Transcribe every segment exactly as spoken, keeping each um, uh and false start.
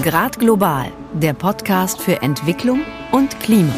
Grad Global, der Podcast für Entwicklung und Klima.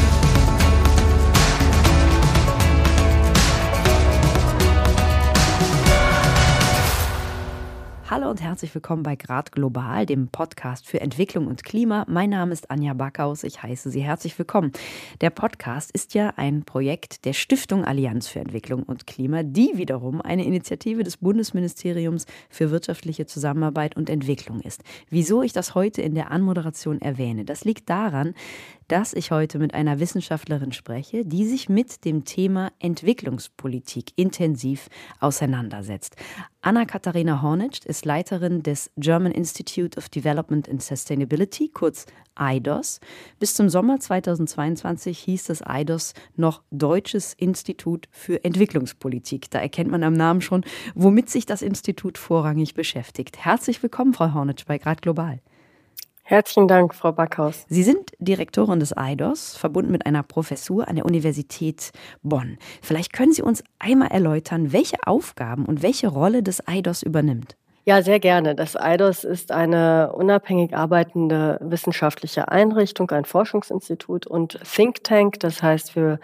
Hallo und herzlich willkommen bei Grad Global, dem Podcast für Entwicklung und Klima. Mein Name ist Anja Backhaus, ich heiße Sie herzlich willkommen. Der Podcast ist ja ein Projekt der Stiftung Allianz für Entwicklung und Klima, die wiederum eine Initiative des Bundesministeriums für wirtschaftliche Zusammenarbeit und Entwicklung ist. Wieso ich das heute in der Anmoderation erwähne, das liegt daran, dass ich heute mit einer Wissenschaftlerin spreche, die sich mit dem Thema Entwicklungspolitik intensiv auseinandersetzt. Anna-Katharina Hornitsch ist Leiterin des German Institute of Development and Sustainability, kurz I D O S. Bis zum Sommer zweitausendzweiundzwanzig hieß das I D O S noch Deutsches Institut für Entwicklungspolitik. Da erkennt man am Namen schon, womit sich das Institut vorrangig beschäftigt. Herzlich willkommen, Frau Hornitsch, bei Grad Global. Herzlichen Dank, Frau Backhaus. Sie sind Direktorin des I D O S, verbunden mit einer Professur an der Universität Bonn. Vielleicht können Sie uns einmal erläutern, welche Aufgaben und welche Rolle das I D O S übernimmt. Ja, sehr gerne. Das I D O S ist eine unabhängig arbeitende wissenschaftliche Einrichtung, ein Forschungsinstitut und Think Tank. Das heißt, wir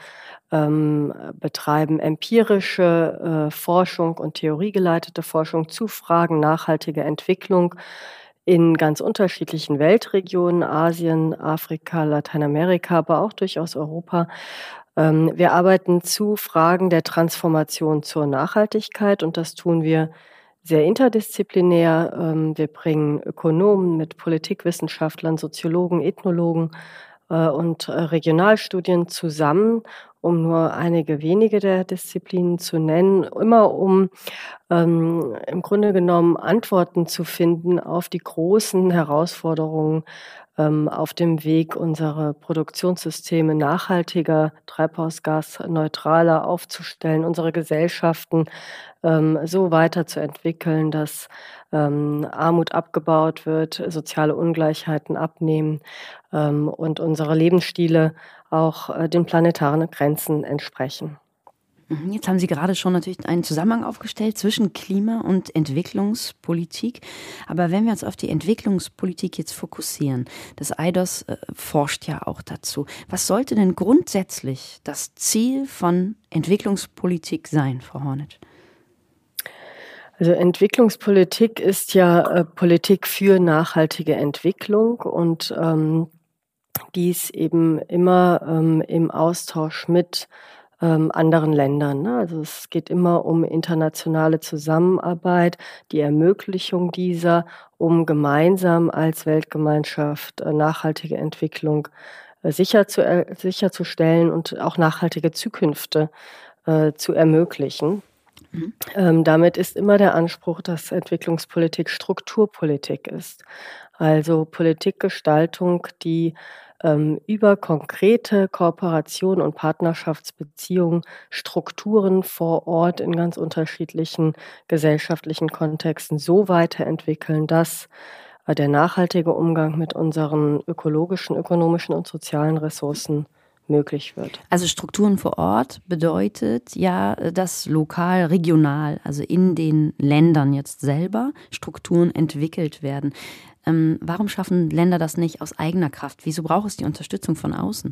ähm, betreiben empirische äh, Forschung und theoriegeleitete Forschung zu Fragen nachhaltiger Entwicklung in ganz unterschiedlichen Weltregionen, Asien, Afrika, Lateinamerika, aber auch durchaus Europa. Ähm, wir arbeiten zu Fragen der Transformation zur Nachhaltigkeit und das tun wir sehr interdisziplinär. Ähm, wir bringen Ökonomen mit Politikwissenschaftlern, Soziologen, Ethnologen äh, und äh, Regionalstudien zusammen, um nur einige wenige der Disziplinen zu nennen, immer um ähm, im Grunde genommen Antworten zu finden auf die großen Herausforderungen ähm, auf dem Weg, unsere Produktionssysteme nachhaltiger, treibhausgasneutraler aufzustellen, unsere Gesellschaften ähm, so weiterzuentwickeln, dass ähm, Armut abgebaut wird, soziale Ungleichheiten abnehmen ähm, und unsere Lebensstile auch äh, den planetaren Grenzen entsprechen. Jetzt haben Sie gerade schon natürlich einen Zusammenhang aufgestellt zwischen Klima- und Entwicklungspolitik. Aber wenn wir uns auf die Entwicklungspolitik jetzt fokussieren, das I D O S äh, forscht ja auch dazu. Was sollte denn grundsätzlich das Ziel von Entwicklungspolitik sein, Frau Hornitsch? Also Entwicklungspolitik ist ja äh, Politik für nachhaltige Entwicklung und ähm, dies eben immer ähm, im Austausch mit ähm, anderen Ländern. Ne? Also es geht immer um internationale Zusammenarbeit, die Ermöglichung dieser, um gemeinsam als Weltgemeinschaft äh, nachhaltige Entwicklung äh, sicher zu, äh, sicherzustellen und auch nachhaltige Zukünfte äh, zu ermöglichen. Mhm. Ähm, damit ist immer der Anspruch, dass Entwicklungspolitik Strukturpolitik ist. Also Politikgestaltung, die ähm, über konkrete Kooperation und Partnerschaftsbeziehungen Strukturen vor Ort in ganz unterschiedlichen gesellschaftlichen Kontexten so weiterentwickeln, dass äh, der nachhaltige Umgang mit unseren ökologischen, ökonomischen und sozialen Ressourcen möglich wird. Also Strukturen vor Ort bedeutet ja, dass lokal, regional, also in den Ländern jetzt selber Strukturen entwickelt werden. Ähm, warum schaffen Länder das nicht aus eigener Kraft? Wieso braucht es die Unterstützung von außen?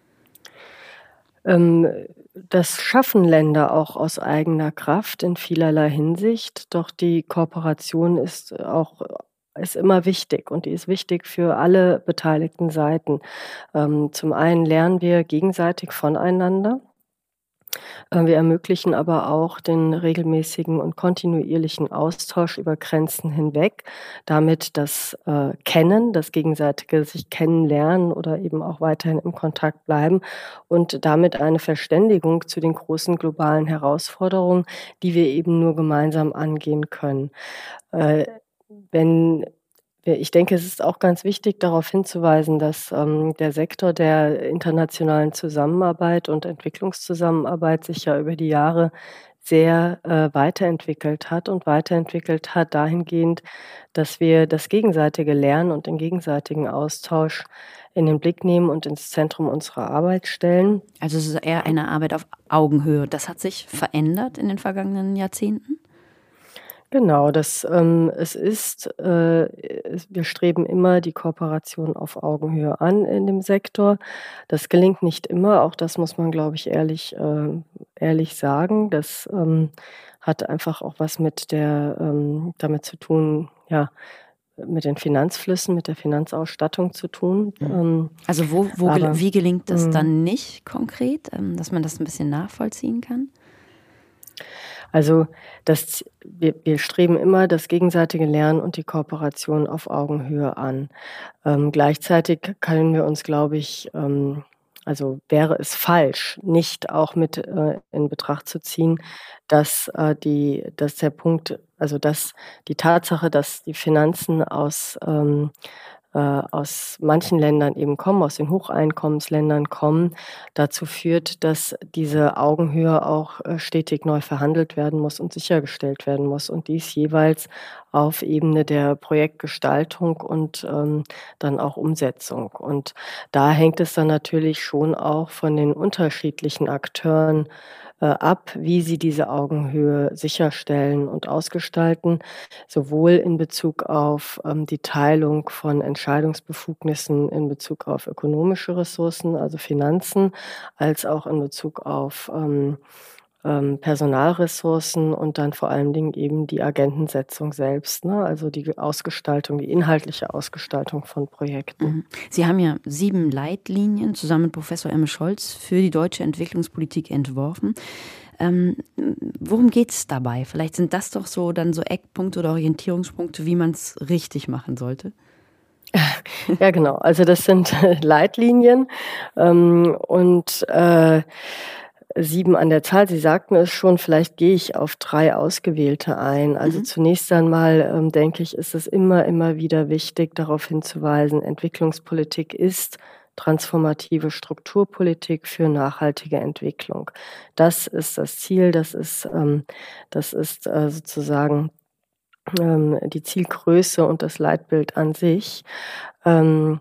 Ähm, das schaffen Länder auch aus eigener Kraft in vielerlei Hinsicht, doch die Kooperation ist auch ist immer wichtig und die ist wichtig für alle beteiligten Seiten. Ähm, zum einen lernen wir gegenseitig voneinander. Äh, wir ermöglichen aber auch den regelmäßigen und kontinuierlichen Austausch über Grenzen hinweg, damit das äh, Kennen, das gegenseitige sich kennenlernen oder eben auch weiterhin im Kontakt bleiben und damit eine Verständigung zu den großen globalen Herausforderungen, die wir eben nur gemeinsam angehen können. Äh, Wenn wir ich denke, es ist auch ganz wichtig, darauf hinzuweisen, dass ähm, der Sektor der internationalen Zusammenarbeit und Entwicklungszusammenarbeit sich ja über die Jahre sehr äh, weiterentwickelt hat und weiterentwickelt hat dahingehend, dass wir das gegenseitige Lernen und den gegenseitigen Austausch in den Blick nehmen und ins Zentrum unserer Arbeit stellen. Also es ist eher eine Arbeit auf Augenhöhe. Das hat sich verändert in den vergangenen Jahrzehnten? Genau, das, ähm es ist äh, es wir streben immer die Kooperation auf Augenhöhe an in dem Sektor. Das gelingt nicht immer, auch das muss man, glaube ich, ehrlich äh, ehrlich sagen. Das, ähm, hat einfach auch was mit der ähm, damit zu tun, ja, mit den Finanzflüssen, mit der Finanzausstattung zu tun. Mhm. Ähm, Also wo wo gel aber wie gelingt das mhm. dann nicht konkret, ähm, dass man das 'n bisschen nachvollziehen kann? Also, das wir wir streben immer das gegenseitige Lernen und die Kooperation auf Augenhöhe an. Ähm, gleichzeitig können wir uns, glaube ich ähm, also, wäre es falsch, nicht auch mit, äh, in Betracht zu ziehen, dass, äh, die dass der Punkt also, dass die Tatsache, dass die Finanzen aus, ähm äh, aus manchen Ländern eben kommen, aus den Hocheinkommensländern kommen, dazu führt, dass diese Augenhöhe auch, äh, stetig neu verhandelt werden muss und sichergestellt werden muss und dies jeweils auf Ebene der Projektgestaltung und, ähm, dann auch Umsetzung. Und da hängt es dann natürlich schon auch von den unterschiedlichen Akteuren, äh, ab, wie sie diese Augenhöhe sicherstellen und ausgestalten, sowohl in Bezug auf, ähm, die Teilung von Entscheidungsbefugnissen in Bezug auf ökonomische Ressourcen, also Finanzen, als auch in Bezug auf, ähm, ähm, Personalressourcen und dann vor allen Dingen eben die Agentensetzung selbst, ne, also die Ausgestaltung, die inhaltliche Ausgestaltung von Projekten. Mhm. Sie haben ja sieben Leitlinien zusammen mit Professor Emme Scholz für die deutsche Entwicklungspolitik entworfen. Ähm, worum geht's dabei? Vielleicht sind das doch so dann so Eckpunkte oder Orientierungspunkte, wie man's richtig machen sollte? Ja, genau. Also, das sind Leitlinien, ähm, und, äh, sieben an der Zahl. Sie sagten es schon, vielleicht gehe ich auf drei ausgewählte ein. Also, Mhm. zunächst einmal, ähm, denke ich, ist es immer, immer wieder wichtig, darauf hinzuweisen, Entwicklungspolitik ist transformative Strukturpolitik für nachhaltige Entwicklung. Das ist das Ziel, das ist ähm, das ist, äh, sozusagen, ähm, die Zielgröße und das Leitbild an sich. Ähm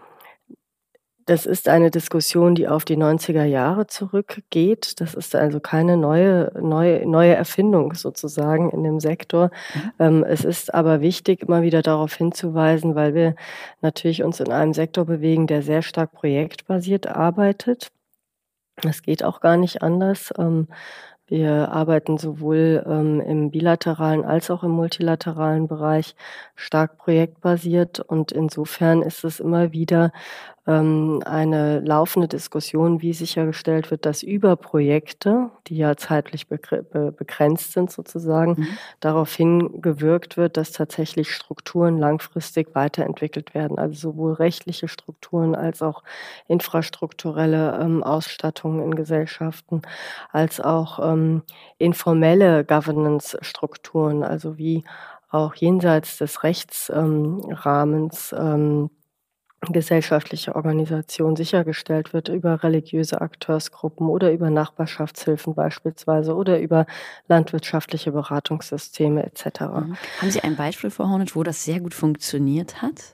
das ist eine Diskussion, die auf die neunziger Jahre zurückgeht. Das ist also keine neue neue neue Erfindung sozusagen in dem Sektor. Mhm. Ähm, es ist aber wichtig, immer wieder darauf hinzuweisen, weil wir natürlich uns in einem Sektor bewegen, der sehr stark projektbasiert arbeitet. Das geht auch gar nicht anders. Ähm, wir arbeiten sowohl, ähm, im bilateralen als auch im multilateralen Bereich stark projektbasiert und insofern ist es immer wieder, ähm, eine laufende Diskussion, wie sichergestellt wird, dass über Projekte, die ja zeitlich begre be begrenzt sind sozusagen, Mhm. darauf hingewirkt wird, dass tatsächlich Strukturen langfristig weiterentwickelt werden, also sowohl rechtliche Strukturen als auch infrastrukturelle, ähm, Ausstattungen in Gesellschaften, als auch, ähm, informelle Governance-Strukturen, also wie auch jenseits des Rechts ähm, Rahmens, ähm, gesellschaftliche Organisation sichergestellt wird über religiöse Akteursgruppen oder über Nachbarschaftshilfen beispielsweise oder über landwirtschaftliche Beratungssysteme et cetera. Mhm. Haben Sie ein Beispiel für Hornich, wo das sehr gut funktioniert hat?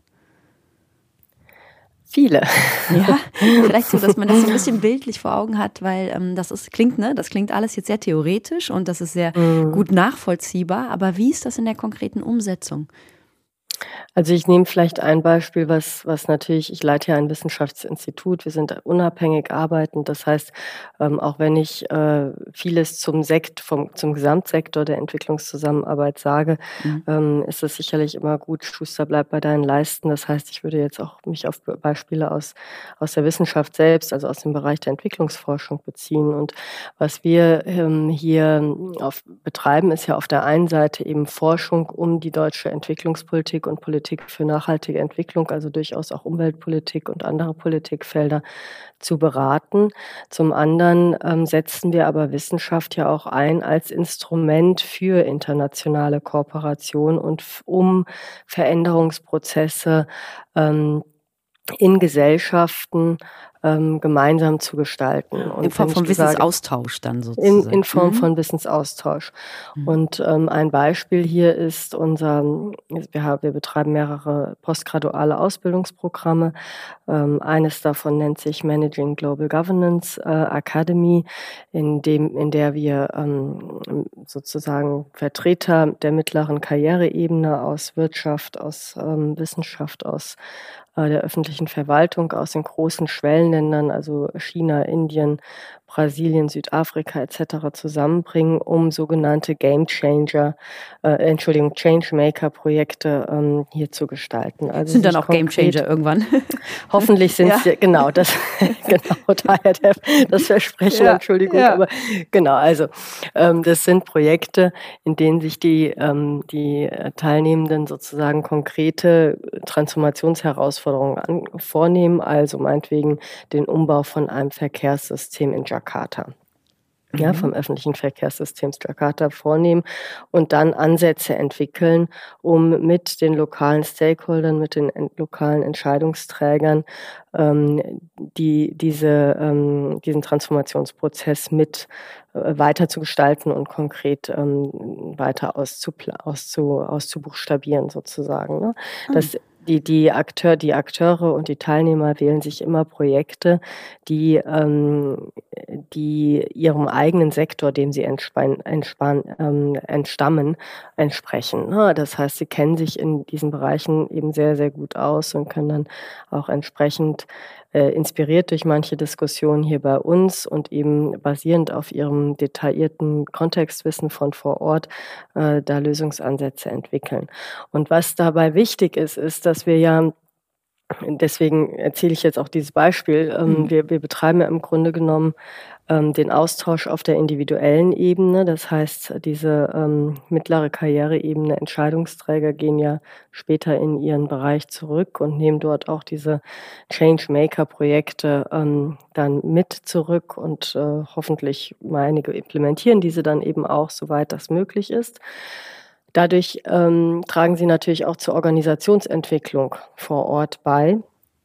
Viele. Ja, vielleicht so, dass man das so 'n bisschen bildlich vor Augen hat, weil, ähm, das ist klingt ne, das klingt alles jetzt sehr theoretisch und das ist sehr Mhm. gut nachvollziehbar, aber wie ist das in der konkreten Umsetzung? Also, ich nehme vielleicht ein Beispiel, was was natürlich ich leite ja ein Wissenschaftsinstitut. Wir sind unabhängig arbeitend. Das heißt, ähm, auch wenn ich, äh, vieles zum Sekt vom zum Gesamtsektor der Entwicklungszusammenarbeit sage, Mhm. ähm, ist es sicherlich immer gut: „Schuster, bleib bei deinen Leisten.“ Das heißt, ich würde jetzt auch mich auf B Beispiele aus aus der Wissenschaft selbst, also aus dem Bereich der Entwicklungsforschung beziehen. Und was wir, ähm, hier auf betreiben, ist ja auf der einen Seite eben Forschung um die deutsche Entwicklungspolitik und Politik für nachhaltige Entwicklung, also durchaus auch Umweltpolitik und andere Politikfelder zu beraten. Zum anderen, ähm, setzen wir aber Wissenschaft ja auch ein als Instrument für internationale Kooperation und f um Veränderungsprozesse, ähm, in Gesellschaften, ähm, gemeinsam zu gestalten. Und in Form von Wissensaustausch dann sozusagen. In, in Form mhm. von Wissensaustausch. Mhm. Und ähm, ein Beispiel hier ist unser, wir, haben, wir betreiben mehrere postgraduale Ausbildungsprogramme. Ähm, eines davon nennt sich Managing Global Governance äh, Academy, in, dem, in der wir ähm, sozusagen Vertreter der mittleren Karriereebene aus Wirtschaft, aus ähm, Wissenschaft, aus äh, der öffentlichen Verwaltung, aus den großen Schwellenländern, also China, Indien, Brasilien, Südafrika et cetera zusammenbringen, um sogenannte Game Changer, äh, Entschuldigung, Changemaker-Projekte ähm, hier zu gestalten. Also sind dann auch Game Changer irgendwann. Hoffentlich sind es, ja. genau, das, genau, daher der, das Versprechen, ja, Entschuldigung, ja. aber genau, also ähm, das sind Projekte, in denen sich die, ähm, die Teilnehmenden sozusagen konkrete Transformationsherausforderungen an, vornehmen, also meinetwegen den Umbau von einem Verkehrssystem in Jakarta. Ja, vom öffentlichen Verkehrssystem Jakarta vornehmen und dann Ansätze entwickeln, um mit den lokalen Stakeholdern, mit den en- lokalen Entscheidungsträgern ähm, die, diese, ähm, diesen Transformationsprozess mit äh, weiter zu gestalten und konkret ähm, weiter auszupla- auszu, auszubuchstabieren sozusagen. Ne? Das Die, die, Akteur, die Akteure und die Teilnehmer wählen sich immer Projekte, die, ähm, die ihrem eigenen Sektor, dem sie entspann, entspann, ähm, entstammen, entsprechen. Das heißt, sie kennen sich in diesen Bereichen eben sehr, sehr gut aus und können dann auch entsprechend äh, inspiriert durch manche Diskussionen hier bei uns und eben basierend auf ihrem detaillierten Kontextwissen von vor Ort äh, da Lösungsansätze entwickeln. Und was dabei wichtig ist, ist, dass wir ja, deswegen erzähle ich jetzt auch dieses Beispiel, ähm, mhm. wir, wir betreiben ja im Grunde genommen ähm, den Austausch auf der individuellen Ebene. Das heißt, diese ähm, mittlere Karriereebene, Entscheidungsträger gehen ja später in ihren Bereich zurück und nehmen dort auch diese Changemaker-Projekte ähm, dann mit zurück und äh, hoffentlich mal einige implementieren diese dann eben auch, soweit das möglich ist. Dadurch ähm, tragen sie natürlich auch zur Organisationsentwicklung vor Ort bei.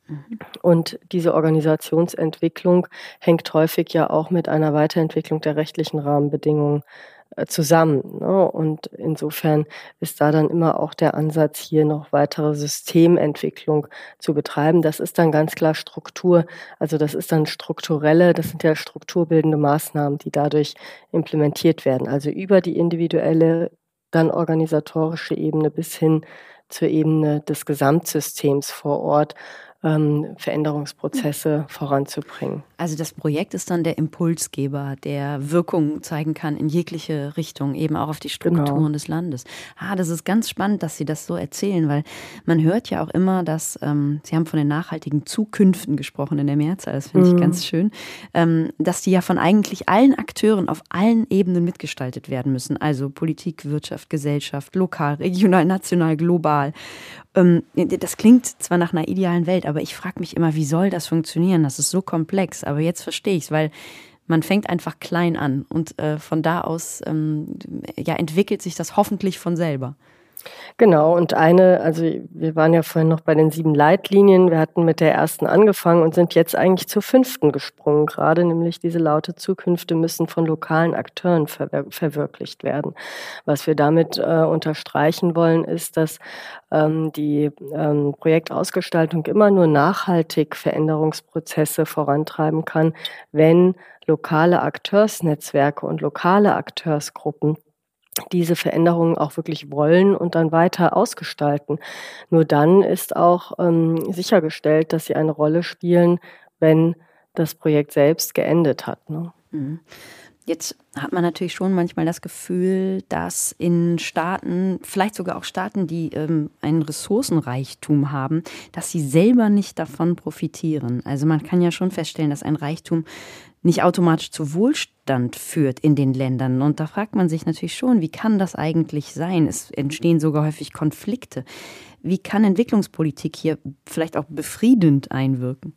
Und diese Organisationsentwicklung hängt häufig ja auch mit einer Weiterentwicklung der rechtlichen Rahmenbedingungen äh, zusammen. Ne? Und insofern ist da dann immer auch der Ansatz, hier noch weitere Systementwicklung zu betreiben. Das ist dann ganz klar Struktur, also das ist dann strukturelle, das sind ja strukturbildende Maßnahmen, die dadurch implementiert werden. Also über die individuelle, dann organisatorische Ebene bis hin zur Ebene des Gesamtsystems vor Ort, ähm, Veränderungsprozesse voranzubringen. Also das Projekt ist dann der Impulsgeber, der Wirkung zeigen kann in jegliche Richtung, eben auch auf die Strukturen genau. des Landes. Ah, das ist ganz spannend, dass Sie das so erzählen, weil man hört ja auch immer, dass, ähm, Sie haben von den nachhaltigen Zukünften gesprochen in der Mehrzahl, das finde mhm. ich ganz schön, ähm, dass die ja von eigentlich allen Akteuren auf allen Ebenen mitgestaltet werden müssen, also Politik, Wirtschaft, Gesellschaft, lokal, regional, national, global. Ähm, das klingt zwar nach einer idealen Welt, aber ich frage mich immer, wie soll das funktionieren? Das ist so komplex. Aber jetzt verstehe ich es, weil man fängt einfach klein an und äh, von da aus ähm, ja, entwickelt sich das hoffentlich von selber. Genau, und eine, also wir waren ja vorhin noch bei den sieben Leitlinien, wir hatten mit der ersten angefangen und sind jetzt eigentlich zur fünften gesprungen gerade, nämlich diese laute Zukünfte müssen von lokalen Akteuren verwir- verwirklicht werden. Was wir damit äh, unterstreichen wollen, ist, dass ähm, die ähm, Projektausgestaltung immer nur nachhaltig Veränderungsprozesse vorantreiben kann, wenn lokale Akteursnetzwerke und lokale Akteursgruppen diese Veränderungen auch wirklich wollen und dann weiter ausgestalten. Nur dann ist auch ähm, sichergestellt, dass sie eine Rolle spielen, wenn das Projekt selbst geendet hat. Ne? Mhm. Jetzt hat man natürlich schon manchmal das Gefühl, dass in Staaten, vielleicht sogar auch Staaten, die ähm, einen Ressourcenreichtum haben, dass sie selber nicht davon profitieren. Also man kann ja schon feststellen, dass ein Reichtum nicht automatisch zu Wohlstand führt in den Ländern. Und da fragt man sich natürlich schon, wie kann das eigentlich sein? Es entstehen sogar häufig Konflikte. Wie kann Entwicklungspolitik hier vielleicht auch befriedend einwirken?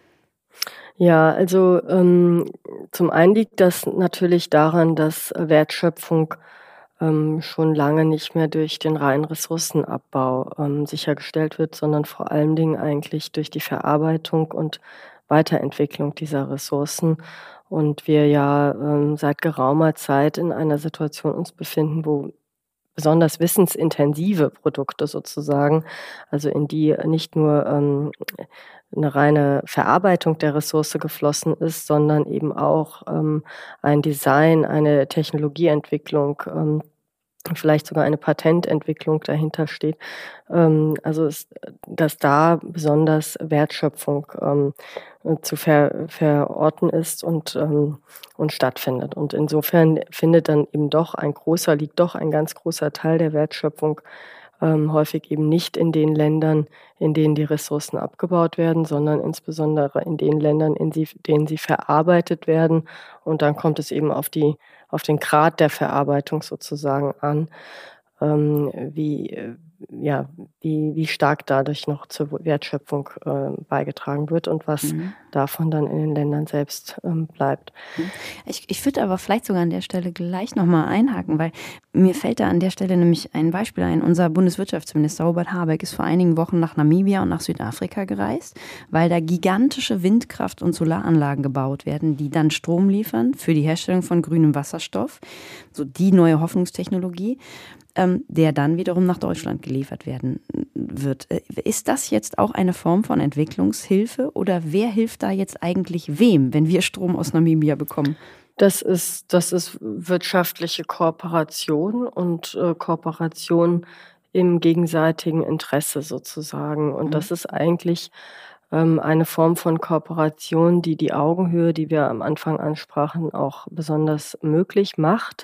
Ja, also ähm, zum einen liegt das natürlich daran, dass Wertschöpfung ähm, schon lange nicht mehr durch den reinen Ressourcenabbau ähm, sichergestellt wird, sondern vor allen Dingen eigentlich durch die Verarbeitung und Weiterentwicklung dieser Ressourcen. Und wir ja ähm, seit geraumer Zeit in einer Situation uns befinden, wo besonders wissensintensive Produkte sozusagen, also in die nicht nur ähm, eine reine Verarbeitung der Ressource geflossen ist, sondern eben auch ähm, ein Design, eine Technologieentwicklung, ähm, vielleicht sogar eine Patententwicklung dahinter steht. Ähm, also es, dass da besonders Wertschöpfung ähm, äh, zu ver, verorten ist und, ähm, und stattfindet. Und insofern findet dann eben doch ein großer, liegt doch ein ganz großer Teil der Wertschöpfung ähm, häufig eben nicht in den Ländern, in denen die Ressourcen abgebaut werden, sondern insbesondere in den Ländern, in sie, denen sie verarbeitet werden. Und dann kommt es eben auf die auf den Grad der Verarbeitung sozusagen an, ähm, wie, äh, ja, wie, wie stark dadurch noch zur Wertschöpfung äh, beigetragen wird und was Mhm. davon dann in den Ländern selbst ähm, bleibt. Ich, ich würde aber vielleicht sogar an der Stelle gleich nochmal einhaken, weil mir fällt da an der Stelle nämlich ein Beispiel ein. Unser Bundeswirtschaftsminister Robert Habeck ist vor einigen Wochen nach Namibia und nach Südafrika gereist, weil da gigantische Windkraft- und Solaranlagen gebaut werden, die dann Strom liefern für die Herstellung von grünem Wasserstoff, so die neue Hoffnungstechnologie, ähm, der dann wiederum nach Deutschland geliefert werden wird. Ist das jetzt auch eine Form von Entwicklungshilfe oder wer hilft da jetzt eigentlich wem, wenn wir Strom aus Namibia bekommen? Das ist, das ist wirtschaftliche Kooperation und äh, Kooperation im gegenseitigen Interesse sozusagen. Und Mhm. das ist eigentlich ähm, eine Form von Kooperation, die die Augenhöhe, die wir am Anfang ansprachen, auch besonders möglich macht.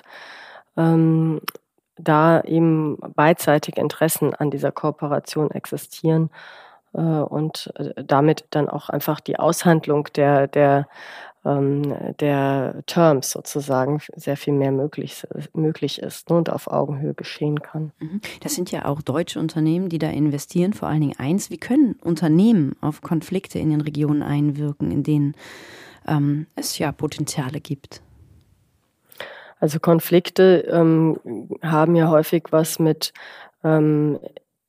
Ähm, da eben beidseitig Interessen an dieser Kooperation existieren äh, und äh, damit dann auch einfach die Aushandlung der, der, ähm, der Terms sozusagen sehr viel mehr möglich, möglich ist, ne, und auf Augenhöhe geschehen kann. Das sind ja auch deutsche Unternehmen, die da investieren. Vor allen Dingen eins, wie können Unternehmen auf Konflikte in den Regionen einwirken, in denen ähm, es ja Potenziale gibt? Also Konflikte ähm, haben ja häufig was mit ähm,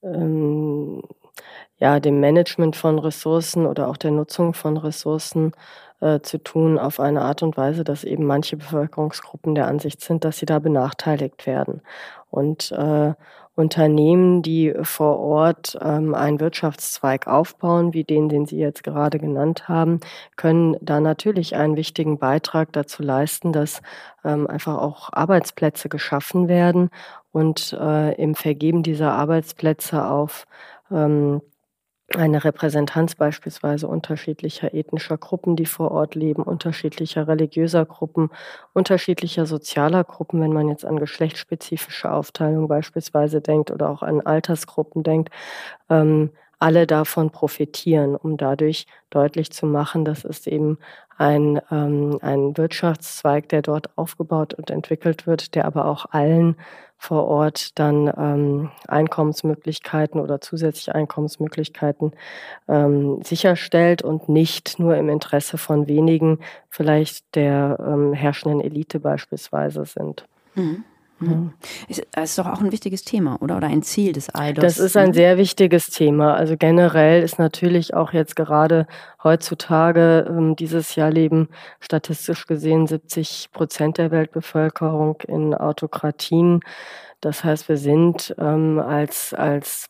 ähm, ja, dem Management von Ressourcen oder auch der Nutzung von Ressourcen äh, zu tun, auf eine Art und Weise, dass eben manche Bevölkerungsgruppen der Ansicht sind, dass sie da benachteiligt werden. Und äh, Unternehmen, die vor Ort ähm, einen Wirtschaftszweig aufbauen, wie den, den Sie jetzt gerade genannt haben, können da natürlich einen wichtigen Beitrag dazu leisten, dass ähm, einfach auch Arbeitsplätze geschaffen werden und äh, im Vergeben dieser Arbeitsplätze auf ähm, eine Repräsentanz beispielsweise unterschiedlicher ethnischer Gruppen, die vor Ort leben, unterschiedlicher religiöser Gruppen, unterschiedlicher sozialer Gruppen, wenn man jetzt an geschlechtsspezifische Aufteilung beispielsweise denkt oder auch an Altersgruppen denkt, ähm, alle davon profitieren, um dadurch deutlich zu machen, dass es eben ein, ähm, ein Wirtschaftszweig, der dort aufgebaut und entwickelt wird, der aber auch allen vor Ort dann ähm, Einkommensmöglichkeiten oder zusätzliche Einkommensmöglichkeiten ähm, sicherstellt und nicht nur im Interesse von wenigen, vielleicht der ähm, herrschenden Elite beispielsweise sind. Mhm. Ja. Ist, ist doch auch ein wichtiges Thema, oder? Oder ein Ziel des I D O S. Das ist ein sehr wichtiges Thema. Also generell ist natürlich auch jetzt gerade heutzutage, ähm, dieses Jahr leben statistisch gesehen siebzig Prozent der Weltbevölkerung in Autokratien. Das heißt, wir sind ähm, als, als,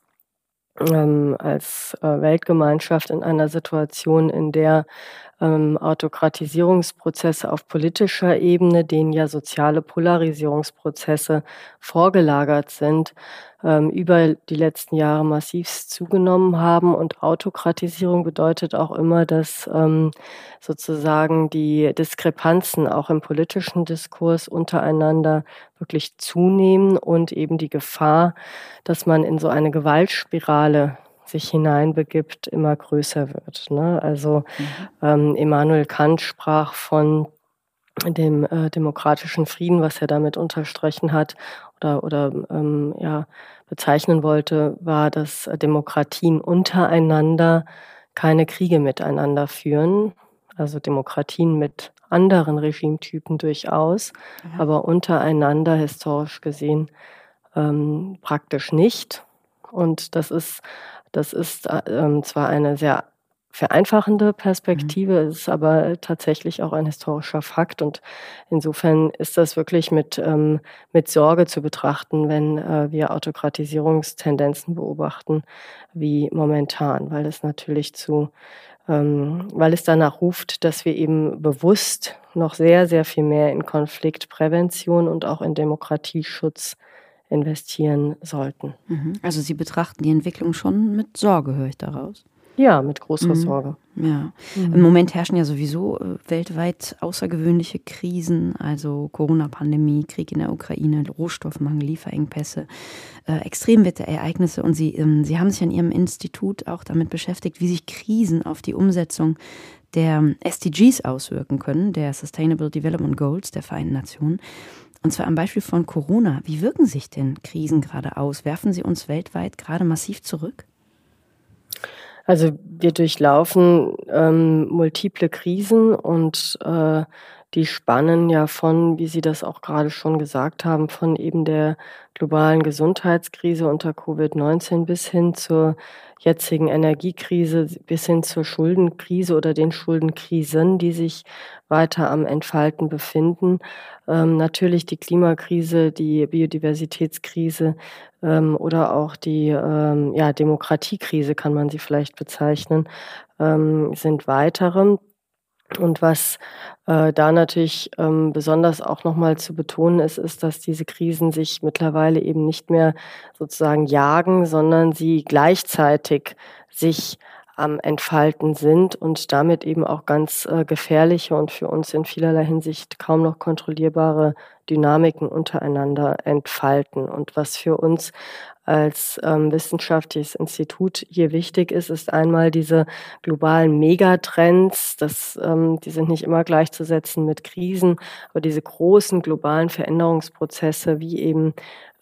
ähm, als äh, Weltgemeinschaft in einer Situation, in der ähm, Autokratisierungsprozesse auf politischer Ebene, denen ja soziale Polarisierungsprozesse vorgelagert sind, ähm, über die letzten Jahre massivst zugenommen haben. Und Autokratisierung bedeutet auch immer, dass ähm, sozusagen die Diskrepanzen auch im politischen Diskurs untereinander wirklich zunehmen und eben die Gefahr, dass man in so eine Gewaltspirale sich hineinbegibt, immer größer wird. Ne? Also ähm, Immanuel Kant sprach von dem äh, demokratischen Frieden, was er damit unterstrichen hat oder, oder ähm, ja, bezeichnen wollte, war, dass Demokratien untereinander keine Kriege miteinander führen. Also Demokratien mit anderen Regimetypen durchaus, Ja. aber untereinander historisch gesehen ähm, praktisch nicht. Und das ist, das ist äh, ähm, zwar eine sehr vereinfachende Perspektive, mhm. ist aber tatsächlich auch ein historischer Fakt. Und insofern ist das wirklich mit, ähm, mit Sorge zu betrachten, wenn äh, wir Autokratisierungstendenzen beobachten, wie momentan, weil es natürlich zu ähm, weil es danach ruft, dass wir eben bewusst noch sehr, sehr viel mehr in Konfliktprävention und auch in Demokratieschutz investieren sollten. Mhm. Also Sie betrachten die Entwicklung schon mit Sorge, höre ich daraus. Ja, mit großer mhm. Sorge. Ja. Mhm. Im Moment herrschen ja sowieso äh, weltweit außergewöhnliche Krisen, also Corona-Pandemie, Krieg in der Ukraine, Rohstoffmangel, Lieferengpässe, äh, Extremwetterereignisse. Und Sie, ähm, Sie haben sich an Ihrem Institut auch damit beschäftigt, wie sich Krisen auf die Umsetzung der S D Gs auswirken können, der Sustainable Development Goals der Vereinten Nationen. Und zwar am Beispiel von Corona. Wie wirken sich denn Krisen gerade aus? Werfen sie uns weltweit gerade massiv zurück? Also wir durchlaufen ähm, multiple Krisen und äh, die spannen ja von, wie Sie das auch gerade schon gesagt haben, von eben der globalen Gesundheitskrise unter Covid neunzehn bis hin zur jetzigen Energiekrise, bis hin zur Schuldenkrise oder den Schuldenkrisen, die sich weiter am Entfalten befinden. Ähm, natürlich die Klimakrise, die Biodiversitätskrise ähm, oder auch die ähm, ja, Demokratiekrise, kann man sie vielleicht bezeichnen, ähm, sind weitere. Und was äh, da natürlich ähm, besonders auch nochmal zu betonen ist, ist, dass diese Krisen sich mittlerweile eben nicht mehr sozusagen jagen, sondern sie gleichzeitig sich am Entfalten sind und damit eben auch ganz äh, gefährliche und für uns in vielerlei Hinsicht kaum noch kontrollierbare Dynamiken untereinander entfalten. Und was für uns als ähm, wissenschaftliches Institut hier wichtig ist, ist einmal diese globalen Megatrends. Das, ähm, die sind nicht immer gleichzusetzen mit Krisen, aber diese großen globalen Veränderungsprozesse wie eben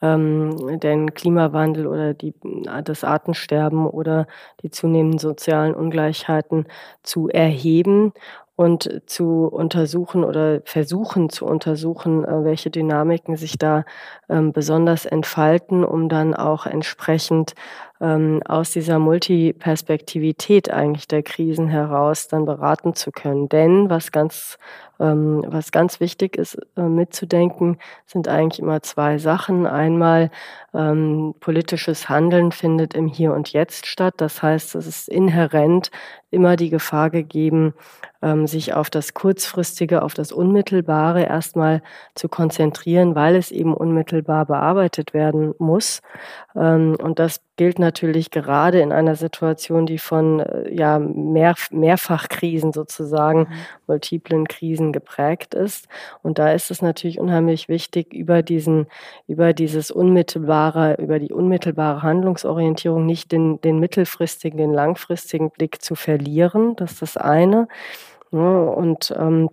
ähm, den Klimawandel oder die, das Artensterben oder die zunehmenden sozialen Ungleichheiten zu erheben und zu untersuchen oder versuchen zu untersuchen, äh, welche Dynamiken sich da ähm, besonders entfalten, um dann auch entsprechend ähm, aus dieser Multiperspektivität eigentlich der Krisen heraus dann beraten zu können. Denn was ganz ähm, was ganz wichtig ist äh, mitzudenken, sind eigentlich immer zwei Sachen. Einmal ähm, politisches Handeln findet im Hier und Jetzt statt. Das heißt, es ist inhärent immer die Gefahr gegeben, ähm, sich auf das Kurzfristige, auf das Unmittelbare erstmal zu konzentrieren, weil es eben unmittelbar bearbeitet werden muss. Ähm, und das gilt natürlich gerade in einer Situation, die von äh, ja, mehr, Mehrfachkrisen sozusagen, mhm. multiplen Krisen geprägt ist. Und da ist es natürlich unheimlich wichtig, über diesen, über dieses unmittelbare, über die unmittelbare Handlungsorientierung nicht den, den mittelfristigen, den langfristigen Blick zu verlieren. Das ist das eine. Ja, und ähm,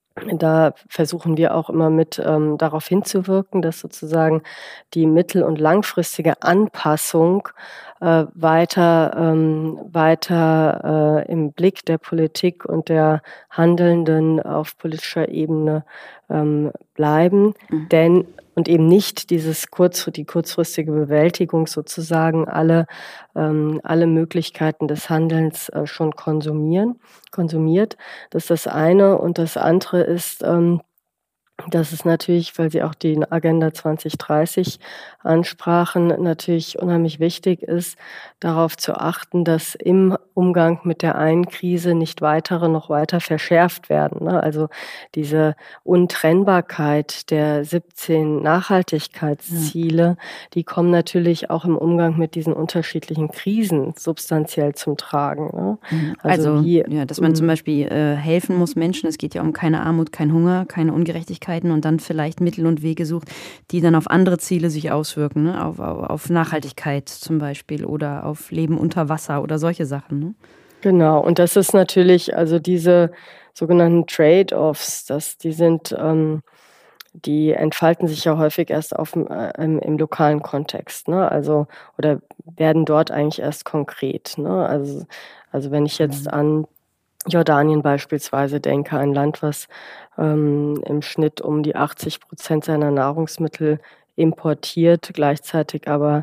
da versuchen wir auch immer mit ähm, darauf hinzuwirken, dass sozusagen die mittel- und langfristige Anpassung äh, weiter, ähm, weiter äh, im Blick der Politik und der Handelnden auf politischer Ebene ähm, bleiben. Mhm. Denn und eben nicht dieses kurz, die kurzfristige Bewältigung sozusagen alle, ähm, alle Möglichkeiten des Handelns äh, schon konsumieren, konsumiert. Das ist das eine. Und das andere ist, ähm, dass es natürlich, weil Sie auch die Agenda zwanzig dreißig ansprachen, natürlich unheimlich wichtig ist, darauf zu achten, dass im Umgang mit der einen Krise nicht weitere noch weiter verschärft werden. Also diese Untrennbarkeit der siebzehn Nachhaltigkeitsziele, ja. die kommen natürlich auch im Umgang mit diesen unterschiedlichen Krisen substanziell zum Tragen. Also, also wie, ja, dass man zum Beispiel äh, helfen muss Menschen, es geht ja um keine Armut, kein Hunger, keine Ungerechtigkeit, und dann vielleicht Mittel und Wege sucht, die dann auf andere Ziele sich auswirken, ne? auf, auf, auf Nachhaltigkeit zum Beispiel oder auf Leben unter Wasser oder solche Sachen. Ne? Genau, und das ist natürlich, also diese sogenannten Trade-offs, das, die sind, ähm, die entfalten sich ja häufig erst auf dem, äh, im, im lokalen Kontext, ne? Also oder werden dort eigentlich erst konkret. Ne? Also, also wenn ich jetzt mhm. an Jordanien beispielsweise denke, ein Land, was ähm, im Schnitt um die achtzig Prozent seiner Nahrungsmittel importiert, gleichzeitig aber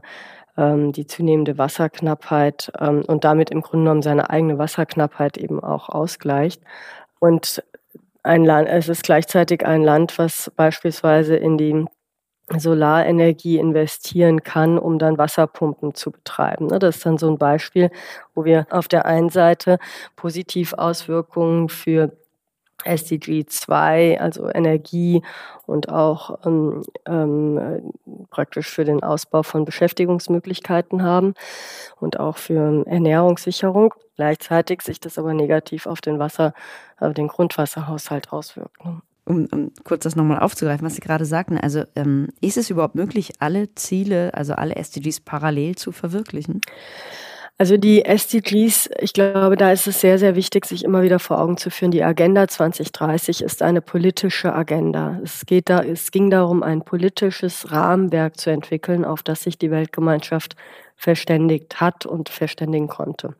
ähm, die zunehmende Wasserknappheit ähm, und damit im Grunde genommen seine eigene Wasserknappheit eben auch ausgleicht. Und ein Land, es ist gleichzeitig ein Land, was beispielsweise in die Solarenergie investieren kann, um dann Wasserpumpen zu betreiben. Das ist dann so ein Beispiel, wo wir auf der einen Seite Positivauswirkungen für S D G zwei, also Energie und auch ähm, ähm, praktisch für den Ausbau von Beschäftigungsmöglichkeiten haben und auch für Ernährungssicherung. Gleichzeitig sich das aber negativ auf den Wasser, auf den Grundwasserhaushalt auswirkt. Ne? Um, um kurz das nochmal aufzugreifen, was Sie gerade sagten, also ähm, ist es überhaupt möglich, alle Ziele, also alle S D Gs parallel zu verwirklichen? Also die S D Gs, ich glaube, da ist es sehr, sehr wichtig, sich immer wieder vor Augen zu führen, die Agenda zwanzig dreißig ist eine politische Agenda. Es geht da, es ging darum, ein politisches Rahmenwerk zu entwickeln, auf das sich die Weltgemeinschaft verständigt hat und verständigen konnte.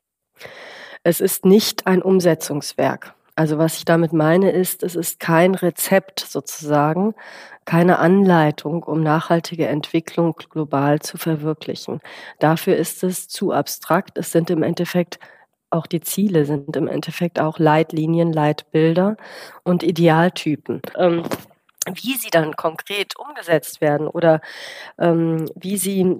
Es ist nicht ein Umsetzungswerk. Also was ich damit meine ist, es ist kein Rezept sozusagen, keine Anleitung, um nachhaltige Entwicklung global zu verwirklichen. Dafür ist es zu abstrakt. Es sind im Endeffekt auch die Ziele, sind im Endeffekt auch Leitlinien, Leitbilder und Idealtypen. Ähm, wie sie dann konkret umgesetzt werden oder ähm, wie sie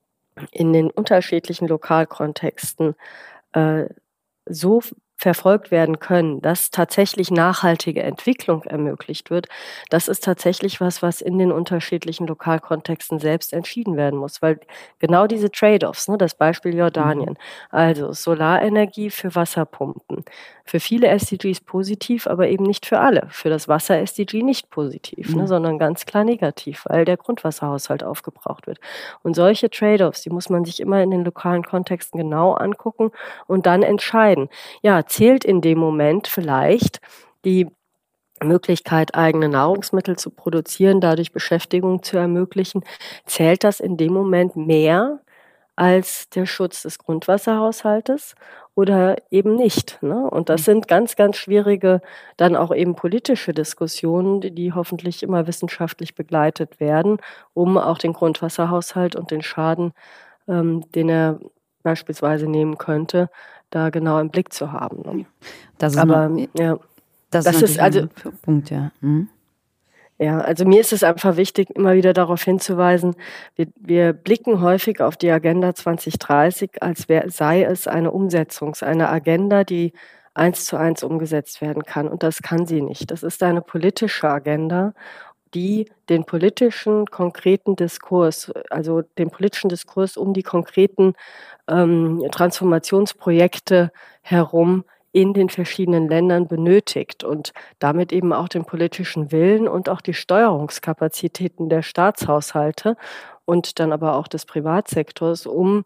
in den unterschiedlichen Lokalkontexten äh, so verfolgt werden können, dass tatsächlich nachhaltige Entwicklung ermöglicht wird, das ist tatsächlich was, was in den unterschiedlichen Lokalkontexten selbst entschieden werden muss, weil genau diese Trade-offs, ne, das Beispiel Jordanien, also Solarenergie für Wasserpumpen, für viele S D Gs positiv, aber eben nicht für alle, für das Wasser-S D G nicht positiv, Mhm. ne, sondern ganz klar negativ, weil der Grundwasserhaushalt aufgebraucht wird. Und solche Trade-offs, die muss man sich immer in den lokalen Kontexten genau angucken und dann entscheiden. Ja, zählt in dem Moment vielleicht die Möglichkeit, eigene Nahrungsmittel zu produzieren, dadurch Beschäftigung zu ermöglichen, zählt das in dem Moment mehr als der Schutz des Grundwasserhaushaltes oder eben nicht, ne? Und das sind ganz, ganz schwierige, dann auch eben politische Diskussionen, die, die hoffentlich immer wissenschaftlich begleitet werden, um auch den Grundwasserhaushalt und den Schaden, ähm, den er beispielsweise nehmen könnte, da genau im Blick zu haben. Ne? Das ist Aber noch, ja, das das ist ist natürlich also ein Punkt, ja. Mhm. ja, also mir ist es einfach wichtig, immer wieder darauf hinzuweisen, wir, wir blicken häufig auf die Agenda zwanzig dreißig, als wär, sei es eine Umsetzungs-, eine Agenda, die eins zu eins umgesetzt werden kann. Und das kann sie nicht. Das ist eine politische Agenda, die den politischen, konkreten Diskurs, also den politischen Diskurs um die konkreten ähm, Transformationsprojekte herum in den verschiedenen Ländern benötigt und damit eben auch den politischen Willen und auch die Steuerungskapazitäten der Staatshaushalte und dann aber auch des Privatsektors, um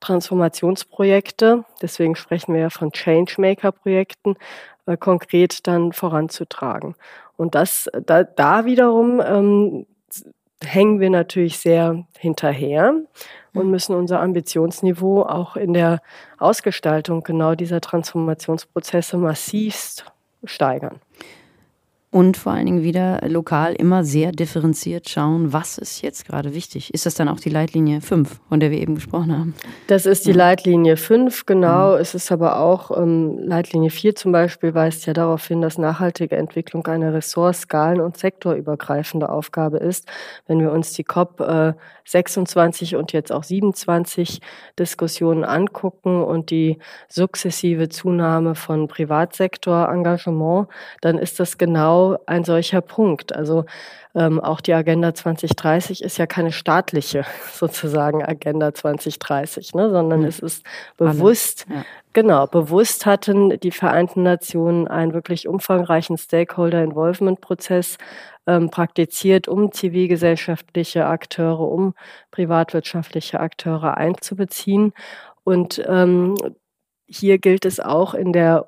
Transformationsprojekte, deswegen sprechen wir ja von Changemaker-Projekten, äh, konkret dann voranzutragen. Und das, da, da wiederum ähm, hängen wir natürlich sehr hinterher und müssen unser Ambitionsniveau auch in der Ausgestaltung genau dieser Transformationsprozesse massivst steigern. Und vor allen Dingen wieder lokal immer sehr differenziert schauen, was ist jetzt gerade wichtig. Ist das dann auch die Leitlinie fünf, von der wir eben gesprochen haben? Das ist die ja. Leitlinie fünf, genau. Mhm. Es ist aber auch, ähm, Leitlinie vier zum Beispiel weist ja darauf hin, dass nachhaltige Entwicklung eine ressort-, skalen- und sektorübergreifende Aufgabe ist. Wenn wir uns die C O P sechsundzwanzig und jetzt auch siebenundzwanzig Diskussionen angucken und die sukzessive Zunahme von Privatsektorengagement, dann ist das genau ein solcher Punkt. Also ähm, auch die Agenda zwanzig dreißig ist ja keine staatliche sozusagen Agenda zwanzig dreißig, ne, sondern mhm. es ist bewusst, ja. genau, bewusst hatten die Vereinten Nationen einen wirklich umfangreichen Stakeholder-Involvement-Prozess ähm, praktiziert, um zivilgesellschaftliche Akteure, um privatwirtschaftliche Akteure einzubeziehen. Und ähm, hier gilt es auch in der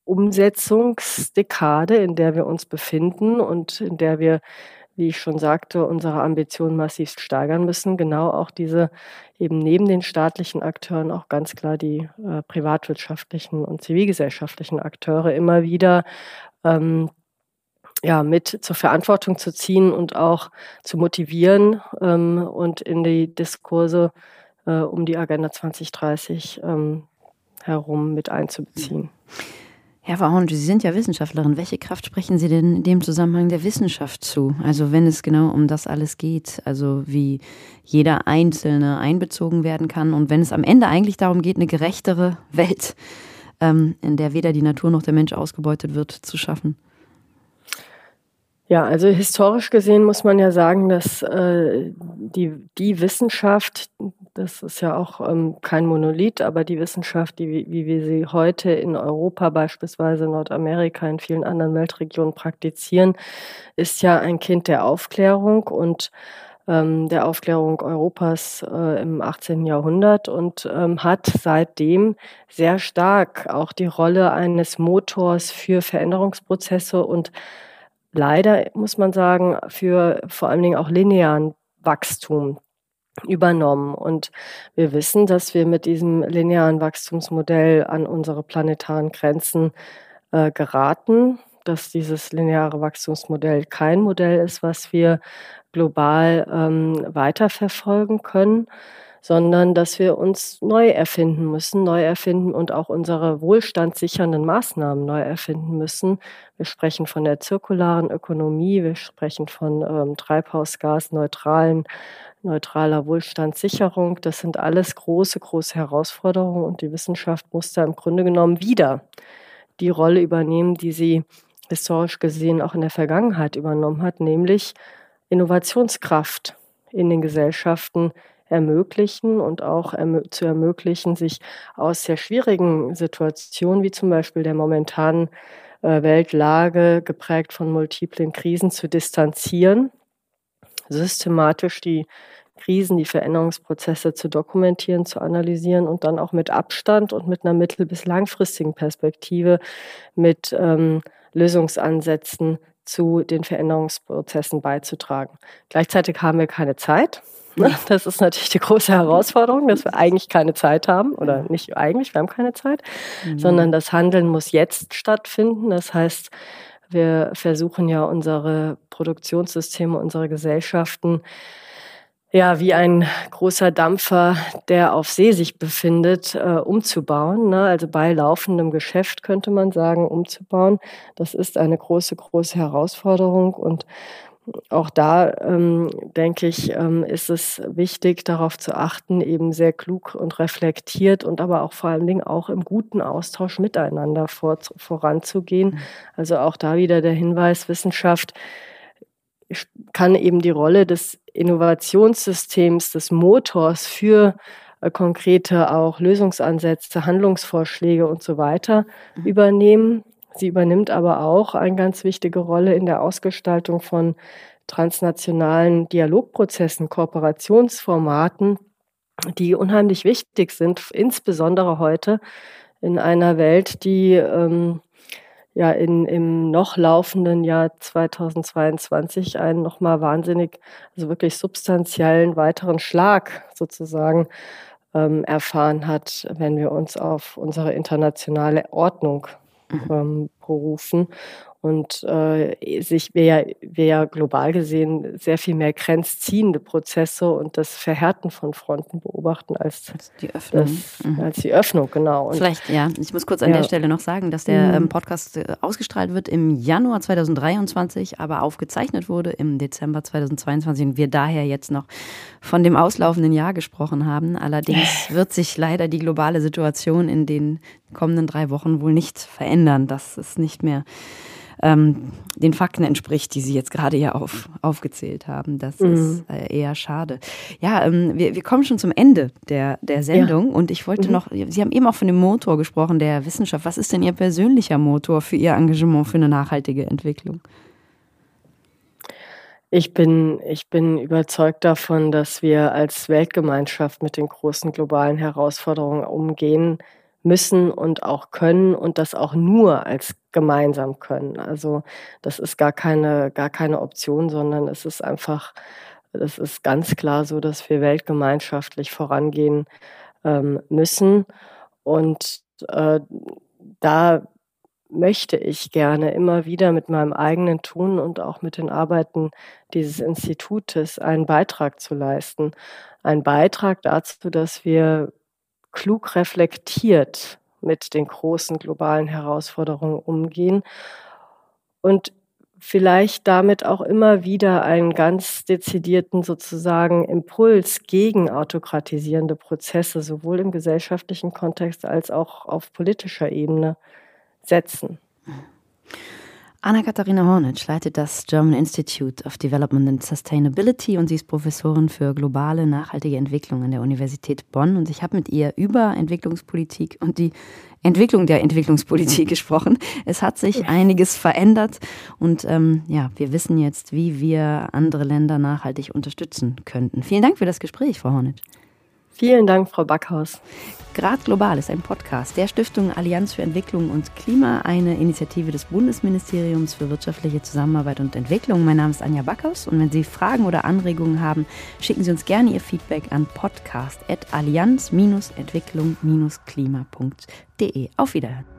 Umsetzungsdekade, in der wir uns befinden und in der wir, wie ich schon sagte, unsere Ambitionen massiv steigern müssen, genau auch diese eben neben den staatlichen Akteuren auch ganz klar die äh, privatwirtschaftlichen und zivilgesellschaftlichen Akteure immer wieder ähm, ja, mit zur Verantwortung zu ziehen und auch zu motivieren ähm, und in die Diskurse äh, um die Agenda zwanzig dreißig ähm, herum mit einzubeziehen. Herr Verhorn, Sie sind ja Wissenschaftlerin. Welche Kraft sprechen Sie denn in dem Zusammenhang der Wissenschaft zu? Also wenn es genau um das alles geht, also wie jeder Einzelne einbezogen werden kann und wenn es am Ende eigentlich darum geht, eine gerechtere Welt, ähm, in der weder die Natur noch der Mensch ausgebeutet wird, zu schaffen. Ja, also historisch gesehen muss man ja sagen, dass äh, die, die Wissenschaft, das ist ja auch ähm, kein Monolith, aber die Wissenschaft, die, wie wir sie heute in Europa, beispielsweise Nordamerika, in vielen anderen Weltregionen praktizieren, ist ja ein Kind der Aufklärung und ähm, der Aufklärung Europas äh, im achtzehnten Jahrhundert und ähm, hat seitdem sehr stark auch die Rolle eines Motors für Veränderungsprozesse und leider, muss man sagen, für vor allen Dingen auch linearen Wachstum übernommen. Und wir wissen, dass wir mit diesem linearen Wachstumsmodell an unsere planetaren Grenzen äh, geraten, dass dieses lineare Wachstumsmodell kein Modell ist, was wir global ähm, weiterverfolgen können, sondern dass wir uns neu erfinden müssen, neu erfinden und auch unsere wohlstandssichernden Maßnahmen neu erfinden müssen. Wir sprechen von der zirkularen Ökonomie, wir sprechen von ähm, treibhausgasneutralen, neutraler Wohlstandssicherung. Das sind alles große, große Herausforderungen und die Wissenschaft muss da im Grunde genommen wieder die Rolle übernehmen, die sie historisch gesehen auch in der Vergangenheit übernommen hat, nämlich Innovationskraft in den Gesellschaften ermöglichen und auch ermö- zu ermöglichen, sich aus sehr schwierigen Situationen, wie zum Beispiel der momentanen äh, Weltlage, geprägt von multiplen Krisen, zu distanzieren, systematisch die Krisen, die Veränderungsprozesse zu dokumentieren, zu analysieren und dann auch mit Abstand und mit einer mittel- bis langfristigen Perspektive mit ähm, Lösungsansätzen zu den Veränderungsprozessen beizutragen. Gleichzeitig haben wir keine Zeit. Das ist natürlich die große Herausforderung, dass wir eigentlich keine Zeit haben oder nicht eigentlich, wir haben keine Zeit, mhm. sondern das Handeln muss jetzt stattfinden. Das heißt, wir versuchen ja unsere Produktionssysteme, unsere Gesellschaften ja, wie ein großer Dampfer, der auf See sich befindet, äh, umzubauen, ne? Also bei laufendem Geschäft könnte man sagen, umzubauen. Das ist eine große, große Herausforderung und auch da, ähm, denke ich, ähm, ist es wichtig, darauf zu achten, eben sehr klug und reflektiert und aber auch vor allen Dingen auch im guten Austausch miteinander vor, voranzugehen. Also auch da wieder der Hinweis, Wissenschaft kann eben die Rolle des Innovationssystems, des Motors für äh, konkrete auch Lösungsansätze, Handlungsvorschläge und so weiter mhm. übernehmen. Sie übernimmt aber auch eine ganz wichtige Rolle in der Ausgestaltung von transnationalen Dialogprozessen, Kooperationsformaten, die unheimlich wichtig sind, insbesondere heute in einer Welt, die ähm, ja in, im noch laufenden Jahr zweitausendzweiundzwanzig einen nochmal wahnsinnig, also wirklich substanziellen weiteren Schlag sozusagen ähm, erfahren hat, wenn wir uns auf unsere internationale Ordnung ähm, berufen. Und äh, sich wir ja, wir ja global gesehen sehr viel mehr grenzziehende Prozesse und das Verhärten von Fronten beobachten als die Öffnung. Das, mhm. als die Öffnung, genau. Und vielleicht, ja, ich muss kurz an ja. der Stelle noch sagen, dass der mhm. Podcast ausgestrahlt wird im Januar zweitausenddreiundzwanzig, aber aufgezeichnet wurde im Dezember zweitausendzweiundzwanzig und wir daher jetzt noch von dem auslaufenden Jahr gesprochen haben. Allerdings wird sich leider die globale Situation in den kommenden drei Wochen wohl nicht verändern. Das ist nicht mehr ähm, den Fakten entspricht, die Sie jetzt gerade ja auf, aufgezählt haben. Das mhm. ist äh, eher schade. Ja, ähm, wir, wir kommen schon zum Ende der, der Sendung ja. und ich wollte mhm. noch, Sie haben eben auch von dem Motor gesprochen, der Wissenschaft. Was ist denn Ihr persönlicher Motor für Ihr Engagement für eine nachhaltige Entwicklung? Ich bin, ich bin überzeugt davon, dass wir als Weltgemeinschaft mit den großen globalen Herausforderungen umgehen müssen und auch können und das auch nur als gemeinsam können. Also das ist gar keine, gar keine Option, sondern es ist einfach, es ist ganz klar so, dass wir weltgemeinschaftlich vorangehen ähm, müssen. Und äh, da möchte ich gerne immer wieder mit meinem eigenen Tun und auch mit den Arbeiten dieses Institutes einen Beitrag zu leisten. Einen Beitrag dazu, dass wir klug reflektiert mit den großen globalen Herausforderungen umgehen und vielleicht damit auch immer wieder einen ganz dezidierten sozusagen Impuls gegen autokratisierende Prozesse, sowohl im gesellschaftlichen Kontext als auch auf politischer Ebene setzen. Anna-Katharina Hornitsch leitet das German Institute of Development and Sustainability und sie ist Professorin für globale nachhaltige Entwicklung an der Universität Bonn. Und ich habe mit ihr über Entwicklungspolitik und die Entwicklung der Entwicklungspolitik gesprochen. Es hat sich einiges verändert und ähm, ja, wir wissen jetzt, wie wir andere Länder nachhaltig unterstützen könnten. Vielen Dank für das Gespräch, Frau Hornitsch. Vielen Dank, Frau Backhaus. Grad Global ist ein Podcast der Stiftung Allianz für Entwicklung und Klima, eine Initiative des Bundesministeriums für wirtschaftliche Zusammenarbeit und Entwicklung. Mein Name ist Anja Backhaus und wenn Sie Fragen oder Anregungen haben, schicken Sie uns gerne Ihr Feedback an podcast at allianz Entwicklung Klima punkt de. Auf Wiederhören.